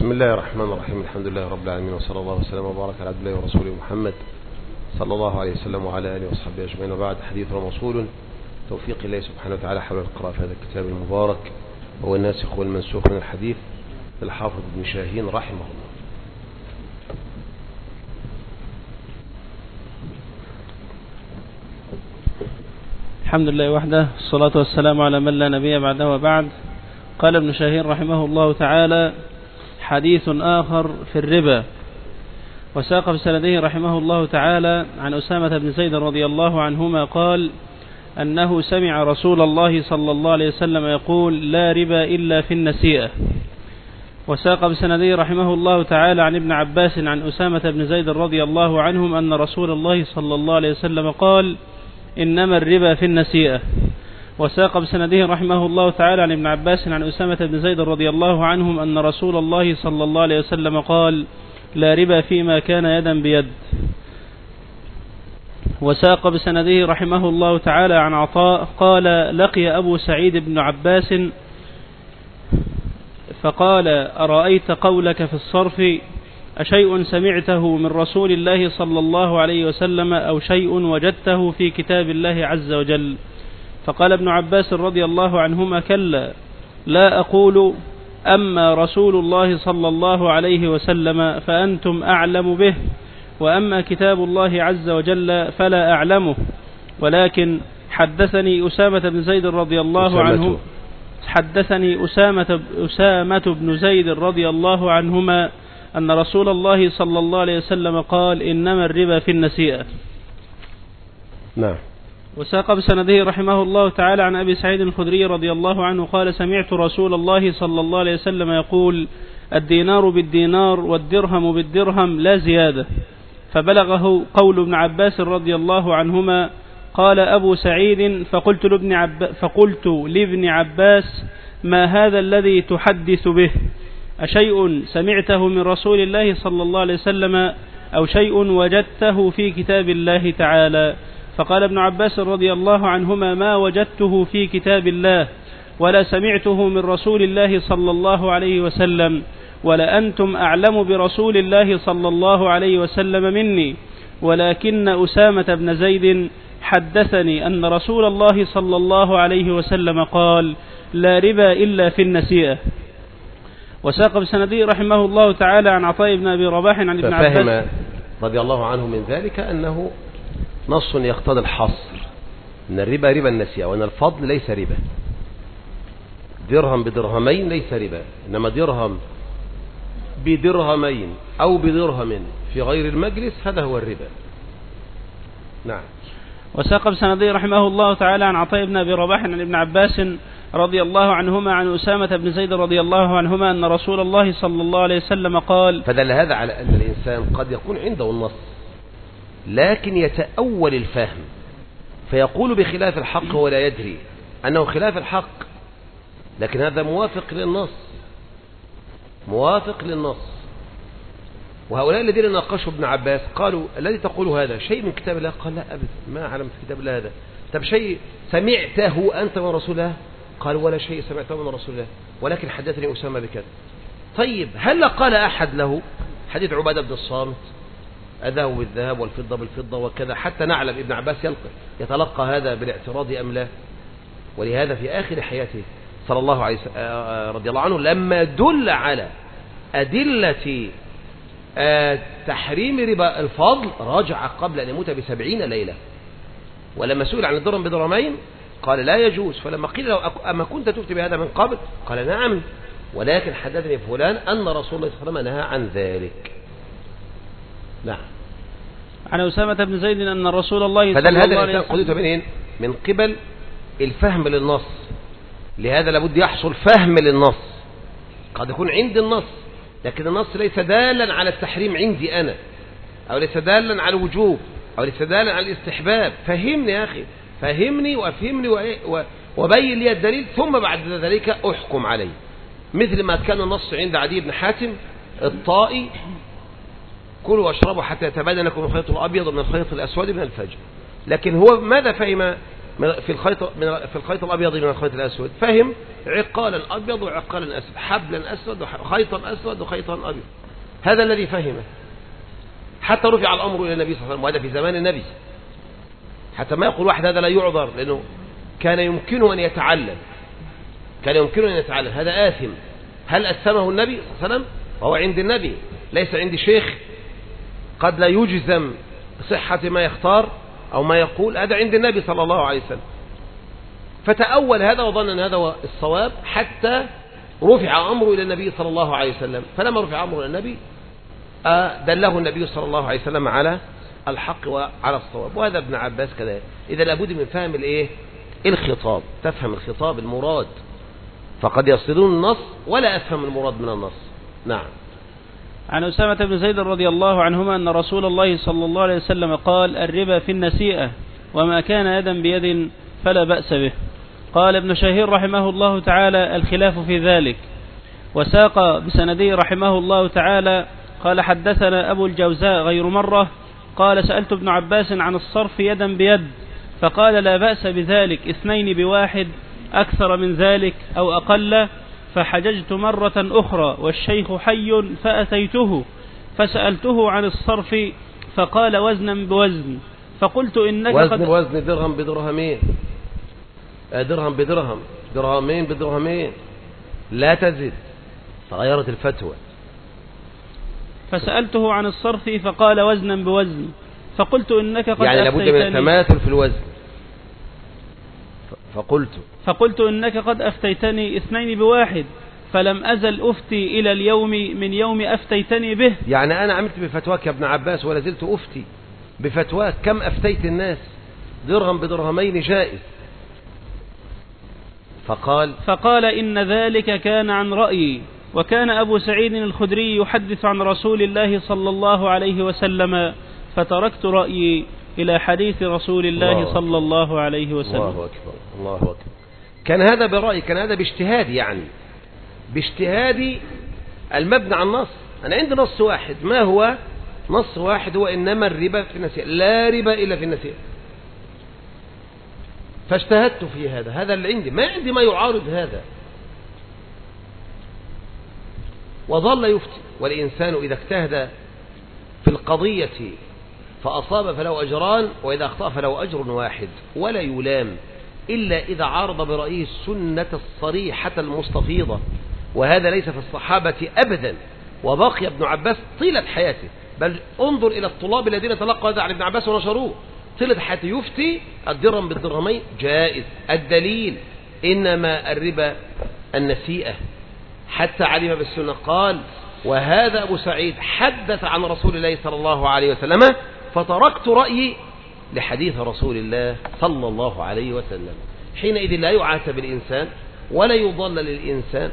بسم الله الرحمن الرحيم. الحمد لله رب العالمين، وصلى الله وسلم وبارك على عبد الله ورسوله محمد صلى الله عليه وسلم وعلى آله وصحبه أجمعين، وبعد. حديثنا موصول توفيق الله سبحانه وتعالى حول القراءة في هذا الكتاب المبارك، وهو الناسخ والمنسوخ من الحديث للحافظ ابن شاهين رحمه الله. الحمد لله وحده، الصلاة والسلام على من لا نبي بعده، وبعد. قال ابن شاهين رحمه الله تعالى: حديث آخر في الربا. وساق بسنده رحمه الله تعالى عن أسامة بن زيد رضي الله عنهما قال أنه سمع رسول الله صلى الله عليه وسلم يقول: لا ربا إلا في النسيئة. وساق بسنده رحمه الله تعالى عن ابن عباس عن أسامة بن زيد رضي الله عنهم أن رسول الله صلى الله عليه وسلم قال: إنما الربا في النسيئة. وساق بسنده رحمه الله تعالى عن ابن عباس عن أسامة بن زيد رضي الله عنهم أن رسول الله صلى الله عليه وسلم قال: لا ربا فيما كان يدا بيد. وساق بسنده رحمه الله تعالى عن عطاء قال: لقي أبو سعيد بن عباس فقال: أرأيت قولك في الصرف أشيء سمعته من رسول الله صلى الله عليه وسلم أو شيء وجدته في كتاب الله عز وجل؟ فقال ابن عباس رضي الله عنهما: كلا، لا أقول، أما رسول الله صلى الله عليه وسلم فأنتم أعلم به، وأما كتاب الله عز وجل فلا أعلمه، ولكن حدثني أسامة بن زيد رضي الله عنه حدثني أسامة بن زيد رضي الله عنهما أن رسول الله صلى الله عليه وسلم قال: إنما الربا في النسيئة. نعم. وساق بسنده رحمه الله تعالى عن أبي سعيد الخدري رضي الله عنه قال: سمعت رسول الله صلى الله عليه وسلم يقول: الدينار بالدينار والدرهم بالدرهم لا زيادة. فبلغه قول ابن عباس رضي الله عنهما. قال أبو سعيد: فقلت لابن عباس: ما هذا الذي تحدث به؟ أشيء سمعته من رسول الله صلى الله عليه وسلم أو شيء وجدته في كتاب الله تعالى؟ فقال ابن عباس رضي الله عنهما: ما وجدته في كتاب الله ولا سمعته من رسول الله صلى الله عليه وسلم، ولا أنتم أعلم برسول الله صلى الله عليه وسلم مني، ولكن أسامة بن زيد حدثني أن رسول الله صلى الله عليه وسلم قال: لا ربا إلا في النسيئة. وساق بسنده رحمه الله تعالى عن عطاء بن أبي رباح عن ابن عباس ففهم رضي الله عنه من ذلك أنه نص يقتضي الحصر، أن الربا ربا النسيئة، وأن الفضل ليس ربا. درهم بدرهمين ليس ربا، إنما درهم بدرهمين أو بدرهم في غير المجلس هذا هو الربا. نعم. وساق بسنده رحمه الله تعالى عن عطاء بن أبي رباح عن ابن عباس رضي الله عنهما عن أسامة بن زيد رضي الله عنهما أن رسول الله صلى الله عليه وسلم قال. فدل هذا على أن الإنسان قد يكون عنده النص لكن يتأول الفهم فيقول بخلاف الحق ولا يدري أنه خلاف الحق، لكن هذا موافق للنص. وهؤلاء الذين ناقشوا ابن عباس قالوا: الذي تقول هذا شيء من كتاب الله؟ قال: لا أبدا، ما أعلم في كتاب الله هذا. طب شيء سمعته أنت من رسول الله؟ قال: ولا شيء سمعته من رسول الله، ولكن حدثني أسامة بكذا. طيب هل قال أحد له حديث عبادة بن الصامت: الذهب بالذهب والفضة بالفضة وكذا، حتى نعلم ابن عباس يتلقى هذا بالاعتراض أم لا؟ ولهذا في آخر حياته صلى الله عليه رضي الله عنه لما دل على أدلة تحريم ربا الفضل رجع قبل أن يموت ب70 ليلة، ولما سئل عن الدرهم بدرهمين قال: لا يجوز. فلما قيل له: أما كنت تفتي بهذا من قبل؟ قال: نعم، ولكن حدثني فلان أن رسول الله صلى الله عليه وسلم نهى عن ذلك. نعم. عن أسامة بن زيد أن رسول الله صلى الله عليه وسلم قلت منين؟ من قبل الفهم للنص. لهذا لابد يحصل فهم للنص. قد يكون عندي النص لكن النص ليس دالا على التحريم عندي أنا، أو ليس دالا على الوجوب، أو ليس دالا على الاستحباب. فهمني يا أخي، فهمني وأفهمني وبين لي الدليل، ثم بعد ذلك أحكم عليه. مثل ما كان النص عند عدي بن حاتم الطائي: كلوا واشربوا حتى يتبين لكم الخيط الأبيض من الخيط الأسود من الفجر. لكن هو ماذا فهم؟ في الخيط الأبيض من الخيط الأسود، فهم عقالا أبيض وعقالا أسود، حبلا أسود وخيطا أسود وخيطا أبيض، هذا الذي فهمه. حتى رفع الأمر إلى النبي صلى الله عليه وسلم، وهذا في زمان النبي، حتى ما يقول واحد هذا لا يعذر، لأنه كان يمكنه أن يتعلم، هذا آثم. هل أثمه النبي صلى الله عليه وسلم؟ وهو عند النبي، ليس عند شيخ قد لا يجزم صحة ما يختار أو ما يقول، هذا عند النبي صلى الله عليه وسلم. فتأول هذا وظن أن هذا هو الصواب، حتى رفع أمره إلى النبي صلى الله عليه وسلم. فلما رفع أمره إلى النبي دله النبي صلى الله عليه وسلم على الحق وعلى الصواب. وهذا ابن عباس كذلك. إذا لابد من فهم الخطاب، تفهم الخطاب المراد، فقد يصلون النص ولا أفهم المراد من النص. نعم. عن أسامة بن زيد رضي الله عنهما أن رسول الله صلى الله عليه وسلم قال: الربا في النسيئة، وما كان يدا بيد فلا بأس به. قال ابن شهير رحمه الله تعالى: الخلاف في ذلك. وساق بسنده رحمه الله تعالى قال: حدثنا أبو الجوزاء غير مرة قال: سألت ابن عباس عن الصرف يدا بيد، فقال: لا بأس بذلك، 2 بواحد، أكثر من ذلك أو أقل. فحججت مرة أخرى والشيخ حي فأتيته فسألته عن الصرف، فقال: وزنا بوزن. فقلت: إنك وزن درهم بدرهمين، درهم بدرهم، درهمين بدرهمين، لا تزد. تغيرت الفتوى. فسألته عن الصرف فقال: وزنا بوزن. فقلت: إنك قد يعني لابد من التماثل في الوزن. فقلت إنك قد أفتيتني 2 بواحد، فلم أزل أفتي إلى اليوم من يوم أفتيتني به. يعني أنا عملت بفتواك يا ابن عباس ولا زلت أفتي بفتواك. كم أفتيت الناس؟ درهم بدرهمين جائز. فقال: إن ذلك كان عن رأيي، وكان أبو سعيد الخدري يحدث عن رسول الله صلى الله عليه وسلم، فتركت رأيي إلى حديث رسول الله صلى الله عليه وسلم. الله أكبر، الله أكبر. كان هذا برأي، كان هذا باجتهاد، يعني باجتهادي المبنى عن نص. أنا عندي نص واحد. ما هو نص واحد؟ هو إنما الربا في النسيئة، لا ربا إلا في النسيئة. فاجتهدت في هذا اللي عندي، ما عندي ما يعارض هذا. وظل يفتي. والإنسان إذا اجتهد في القضية فأصاب فله أجران، وإذا أخطأ فله أجر واحد، ولا يلام إلا إذا عارض برأيه السنة الصريحة المستفيضة، وهذا ليس في الصحابة أبدا. وبقي ابن عباس طيلة حياته، بل انظر إلى الطلاب الذين تلقوا هذا عن ابن عباس ونشروه، طيلة حياته يفتي الدرهم بالدرهمين جائز. الدليل: إنما الربا النسيئة. حتى علم بالسنة قال: وهذا أبو سعيد حدث عن رسول الله صلى الله عليه وسلم، فتركت رأيي لحديث رسول الله صلى الله عليه وسلم. حينئذ لا يعاتب الإنسان ولا يضل للإنسان.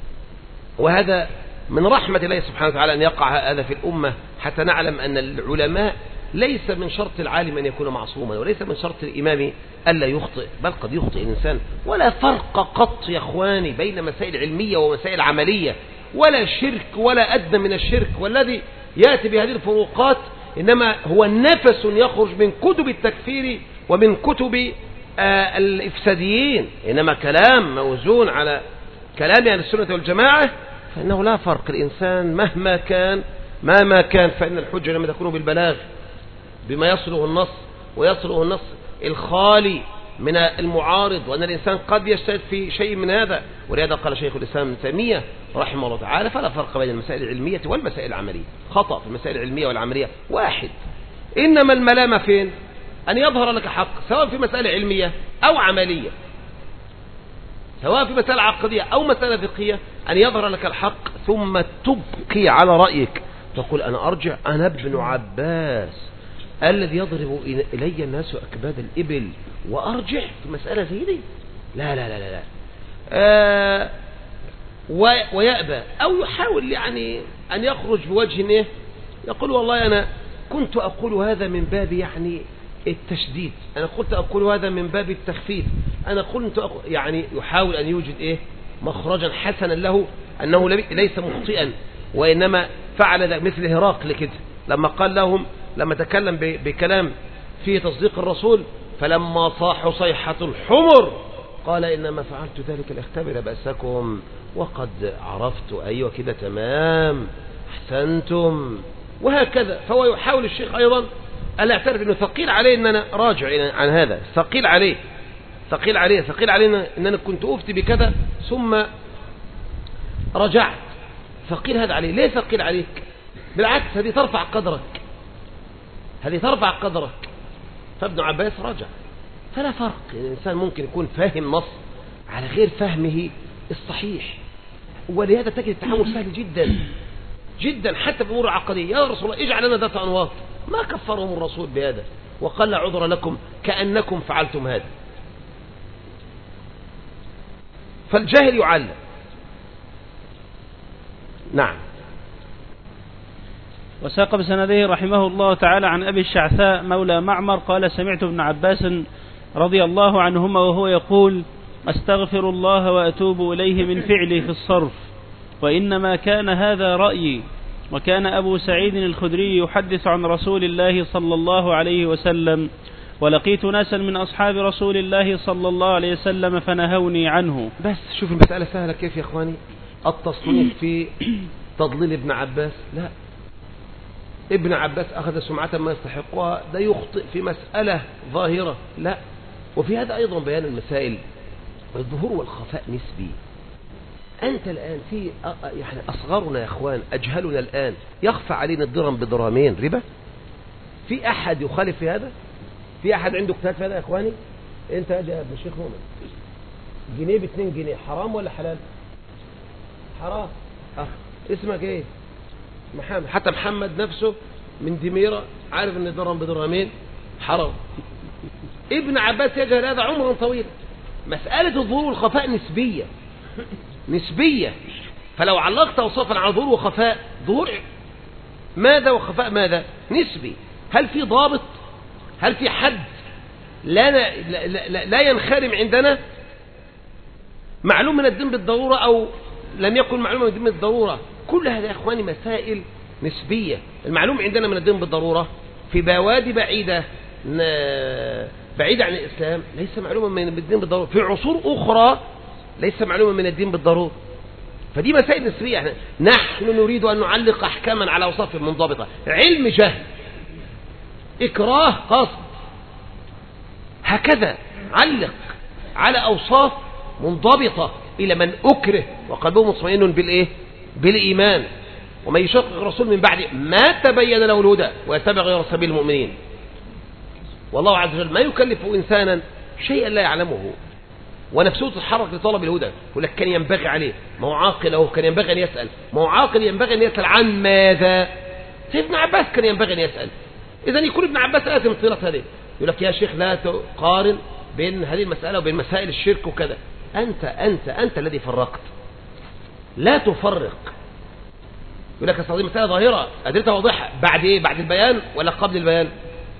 وهذا من رحمة الله سبحانه وتعالى أن يقع هذا في الأمة، حتى نعلم أن العلماء ليس من شرط العالم أن يكون معصوما، وليس من شرط الإمام ألا يخطئ، بل قد يخطئ الإنسان. ولا فرق قط يا أخواني بين مسائل علمية ومسائل عملية، ولا شرك ولا أدنى من الشرك. والذي يأتي بهذه الفروقات إنما هو نفس يخرج من كتب التكفير ومن كتب الإفساديين، إنما كلام موزون على كلام أهل السنة والجماعة، فإنه لا فرق. الإنسان مهما كان فإن الحجة لما تكون بالبلاغ بما يصله النص، ويصله النص الخالي من المعارض، وأن الإنسان قد يجتهد في شيء من هذا. ولهذا قال شيخ الإسلام ابن تيمية رحمه الله تعالى: فلا فرق بين المسائل العلمية والمسائل العملية. خطأ في المسائل العلمية والعملية واحد. إنما الملامة فين؟ أن يظهر لك حق، سواء في مسألة علمية أو عملية، سواء في مسألة عقدية أو مسألة فقهية، أن يظهر لك الحق ثم تبقي على رأيك، تقول: أنا أرجع، أنا ابن عباس الذي يضرب إلي الناس أكباد الإبل وأرجع في مسألة زي دي. لا لا لا لا, لا. ويأبى أو يحاول يعني أن يخرج بوجه يقول: والله أنا كنت أقول هذا من باب يعني التشديد، أنا قلت أقول هذا من باب التخفيف، أنا كنت يعني يحاول أن يوجد مخرجا حسنا له، أنه ليس مخطئا، وإنما فعل مثل هراقل كده لما قال لهم، لما تكلم بكلام فيه تصديق الرسول، فلما صاحوا صيحة الحمر قال إنما فعلت ذلك لأختبر بأسكم وقد عرفت. أيوة كده تمام، أحسنتم. وهكذا. فهو يحاول الشيخ أيضا ألا يعترف أنه ثقيل عليه أن أنا راجع عن هذا، ثقيل عليه أن أنا كنت أفتي بكذا ثم رجعت. ثقيل هذا عليه. ليه ثقيل عليك؟ بالعكس، هذه ترفع قدرك. فابن عباس رجع. فلا فرق. الإنسان ممكن يكون فاهم نص على غير فهمه الصحيح، ولهذا تجد التعامل سهل جدا جدا حتى في الأمور العقدية. يا رسول الله اجعل لنا ذات أنواط، ما كفرهم الرسول بهذا وقال لا عذر لكم كأنكم فعلتم هذا. فالجاهل يعلم. نعم. وساق بسنده رحمه الله تعالى عن أبي الشعثاء مولى معمر قال سمعت ابن عباس رضي الله عنهما وهو يقول أستغفر الله وأتوب إليه من فعلي في الصرف، وإنما كان هذا رأيي. وكان أبو سعيد الخدري يحدث عن رسول الله صلى الله عليه وسلم، ولقيت ناسا من أصحاب رسول الله صلى الله عليه وسلم فنهوني عنه. بس شوف المسألة سهلة كيف يا إخواني. التصنيف في تضليل ابن عباس، لا، ابن عباس أخذ سمعة ما يستحقها، ده يخطئ في مسألة ظاهرة، لا. وفي هذا أيضا بيان المسائل. الظهور والخفاء نسبي. أنت الآن في يعني أصغرنا يا أخوان، أجهلنا الآن يخفى علينا الدرهم بدرهمين ربا. في أحد يخالف في هذا؟ في أحد عنده اجتهاد في هذا يا إخواني؟ أنت يا ابن الشيخ مؤمن، جنيه ب2 جنيه حرام ولا حلال؟ حرام. اسمك ايه؟ محمد. حتى محمد نفسه من دميرة عارف ان الدرهم بدرهمين حرام. ابن عباس يجهل هذا عمرا طويلا. مسألة الظهور والخفاء نسبية. فلو علقت اوصافا على ظهور وخفاء، ظهور ماذا وخفاء ماذا؟ نسبي. هل في ضابط؟ هل في حد لا ينخرم عندنا؟ معلوم من الدين بالضرورة أو لم يكن معلوم من الدين بالضرورة؟ كل هذا يا إخواني مسائل نسبية. المعلوم عندنا من الدين بالضرورة في بوادي بعيدة عن الإسلام ليس معلوما من الدين بالضرورة، في عصور أخرى ليس معلوما من الدين بالضرورة. فدي مسائل نسبية. نحن نريد أن نعلق أحكاما على أوصاف منضبطة. علم جهل، إكراه قصد، هكذا علق على أوصاف منضبطة إلى من أكره وقلبه مطمئن بالإيه؟ بالإيمان. ومن يشقق الرسول من بعد ما تبين له الهدى ويتبع غير سبيل المؤمنين. والله عز وجل ما يكلف إنسانا شيئا لا يعلمه، ونفسه تتحرك لطلب الهدى. يقول لك كان ينبغي عليه، ما هو عاقل أهو، كان ينبغي أن يسأل، ما هو عاقل ينبغي أن يسأل عن ماذا؟ ابن عباس كان ينبغي أن يسأل. إذن يكون ابن عباس آثم طيلة هذه. يقول لك يا شيخ لا تقارن بين هذه المسألة وبين مسائل الشرك وكذا. أنت الذي فرقت، لا تفرق. يقول لك هذه مسألة ظاهرة أدلتها واضحة، بعد إيه؟ بعد البيان ولا قبل البيان؟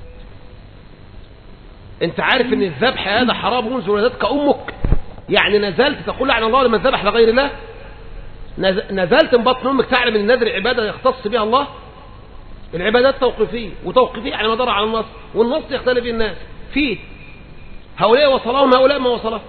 أنت عارف أن الذبح هذا حرام منذ ولدتك أمك، يعني نزلت تقول لعن الله لمن ذبح لغير الله؟ نزلت من بطن أمك تعلم أن النذر عبادة يختص بها الله؟ العبادات توقيفية، وتوقيفية على مدار على النص، والنص يختلف الناس فيه. هؤلاء وصلهم، هؤلاء ما وصلهم.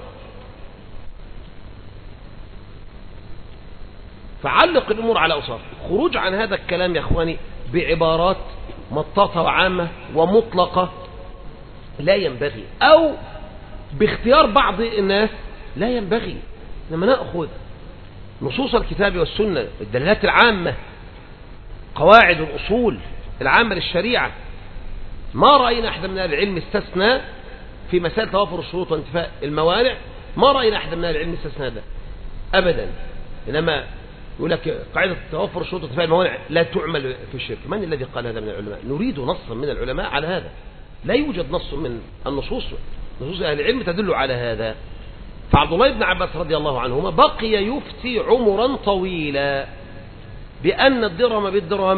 فعلق الأمور على أوصاف. خروج عن هذا الكلام يا أخواني بعبارات مطاطة وعامة ومطلقة لا ينبغي، أو باختيار بعض الناس لا ينبغي. لما نأخذ نصوص الكتاب والسنة، الدلالات العامة، قواعد الأصول العامة للشريعة، ما رأينا أحد من العلم استثنى في مسائل توافر الشروط وانتفاء الموانع. ما رأينا أحد من العلم استثنى ده أبدا. إنما يقول لك قاعدة توافر الشروط وانتفاء الموانع لا تعمل في الشرك. من الذي قال هذا من العلماء؟ نريد نصا من العلماء على هذا. لا يوجد نص من النصوص، نصوص أهل العلم تدل على هذا. فعبد الله بن عباس رضي الله عنهما بقي يفتي عمرا طويلا بأن الدرهم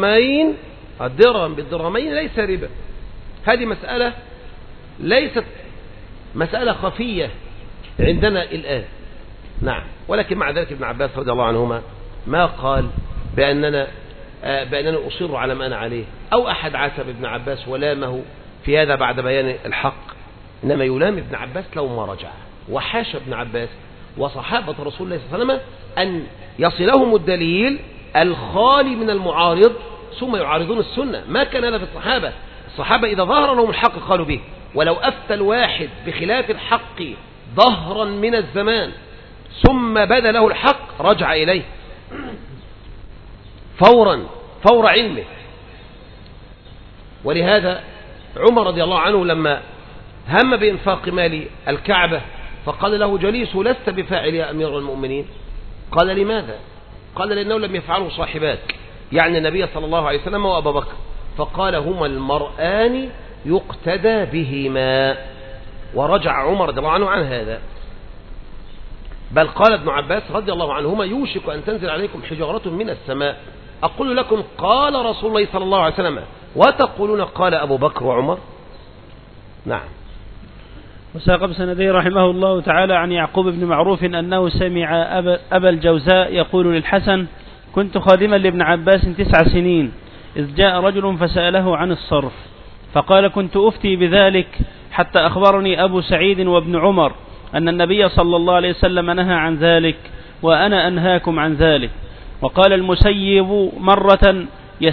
بالدرهمين ليس ربا. هذه مسألة ليست مسألة خفية عندنا الآن. نعم. ولكن مع ذلك ابن عباس رضي الله عنهما ما قال بأننا أصر على ما أنا عليه، أو أحد عاتب ابن عباس ولامه في هذا بعد بيان الحق. إنما يلام ابن عباس لو ما رجع. وحاشا ابن عباس وصحابة رسول الله صلى الله عليه وسلم أن يصلهم الدليل الخالي من المعارض ثم يعارضون السنة. ما كان هذا في الصحابة. الصحابة إذا ظهر لهم الحق قالوا به، ولو أفتى الواحد بخلاف الحق ظهرا من الزمان ثم بدا له الحق رجع إليه فور علمه. ولهذا عمر رضي الله عنه لما هم بإنفاق مال الكعبة فقال له جليس: لست بفاعل يا أمير المؤمنين. قال: لماذا؟ قال: لأنه لم يفعله صاحباك، يعني النبي صلى الله عليه وسلم وأبا بكر. فقال: هما المرآن يقتدى بهما. ورجع عمر رضي الله عنه عن هذا. بل قال ابن عباس رضي الله عنهما: يوشك أن تنزل عليكم حجارة من السماء أقول لكم قال رسول الله صلى الله عليه وسلم وتقولون قال أبو بكر وعمر. نعم. وساق بسنده رحمه الله تعالى عن يعقوب بن معروف أنه سمع أبا الجوزاء يقول للحسن: كنت خادما لابن عباس 9 سنين إذ جاء رجل فسأله عن الصرف فقال: كنت أفتي بذلك حتى أخبرني أبو سعيد وابن عمر أن النبي صلى الله عليه وسلم نهى عن ذلك وأنا أنهاكم عن ذلك. وقال المسيب مرة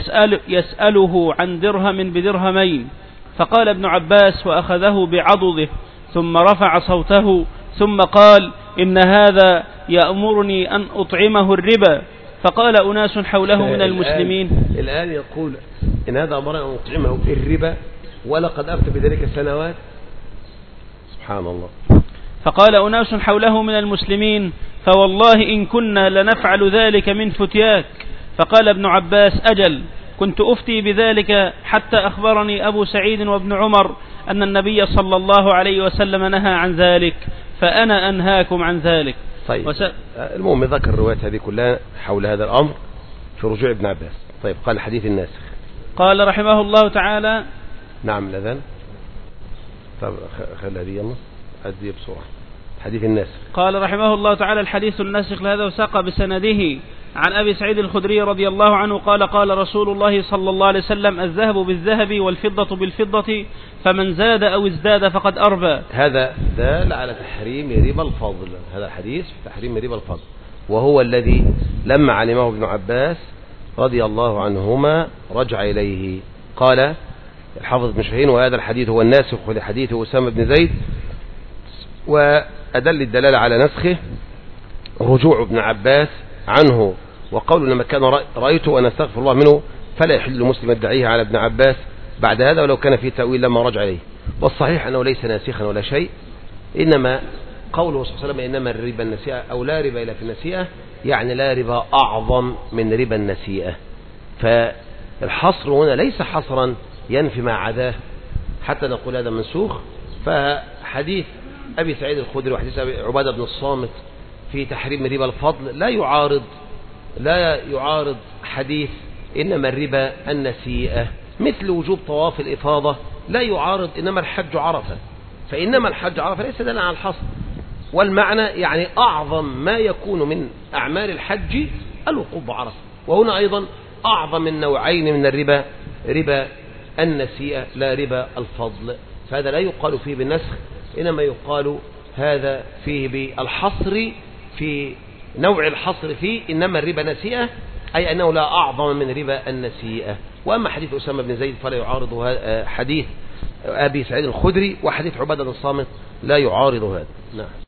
يسأله عن درهم بدرهمين فقال ابن عباس وأخذه بعضده ثم رفع صوته ثم قال: إن هذا يأمرني أن أطعمه الربا. فقال أناس حوله من المسلمين: الآن يقول إن هذا أمرنا أن أطعمه الربا ولقد أفتى بذلك سنوات. سبحان الله. فقال أناس حوله من المسلمين: فوالله إن كنا لنفعل ذلك من فتياك. فقال ابن عباس: أجل، كنت أفتي بذلك حتى أخبرني أبو سعيد وابن عمر أن النبي صلى الله عليه وسلم نهى عن ذلك فأنا أنهاكم عن ذلك. طيب المهم ذكر الروايات هذه كلها حول هذا الأمر في رجوع ابن عباس. طيب قال الحديث الناسخ. قال رحمه الله تعالى: نعم الأذان. طب خلها دي يلا أدي بسرعة. حديث الناسخ. قال رحمه الله تعالى: الحديث الناسخ لهذا وساق بسنده عن أبي سعيد الخدري رضي الله عنه قال: قال رسول الله صلى الله عليه وسلم: الذهب بالذهب والفضة بالفضة فمن زاد أو ازداد فقد أربى. هذا دال على تحريم ربا الفضل. هذا حديث في تحريم ربا الفضل، وهو الذي لما علمه ابن عباس رضي الله عنهما رجع إليه. قال الحافظ مشهين: وهذا الحديث هو الناسخ لحديث أسامة بن زيد. وأدل الدلالة على نسخه رجوع ابن عباس عنه، وقول لما كان رأيته وأنا استغفر الله منه فلا يحل مسلم يدعيه على ابن عباس بعد هذا ولو كان فيه تأويل لما رجع إليه. والصحيح أنه ليس ناسخا ولا شيء، إنما قوله صلى الله عليه وسلم: إنما الربا النسيئة أو لا ربا إلا في النسيئة، يعني لا ربا أعظم من ربا النسيئة. فالحصر هنا ليس حصرا ينفي ما عداه حتى نقول هذا منسوخ. فحديث أبي سعيد الخدري وحديث عبادة بن الصامت في تحريم ربا الفضل لا يعارض حديث إنما الربا النسيئة، مثل وجوب طواف الإفاضة لا يعارض إنما الحج عرفة. فإنما الحج عرفة ليس دليلا على الحصر، والمعنى يعني أعظم ما يكون من أعمال الحج الوقوف بعرفة. وهنا أيضا أعظم من نوعين من الربا ربا النسيئة لا ربا الفضل. فهذا لا يقال فيه بالنسخ، إنما يقال هذا فيه بالحصر، في نوع الحصر فيه إنما الربا نسيئة، أي أنه لا أعظم من ربا النسيئة. وأما حديث أسامة بن زيد فلا يعارض حديث أبي سعيد الخدري، وحديث عبادة بن الصامت لا يعارض هذا. نعم.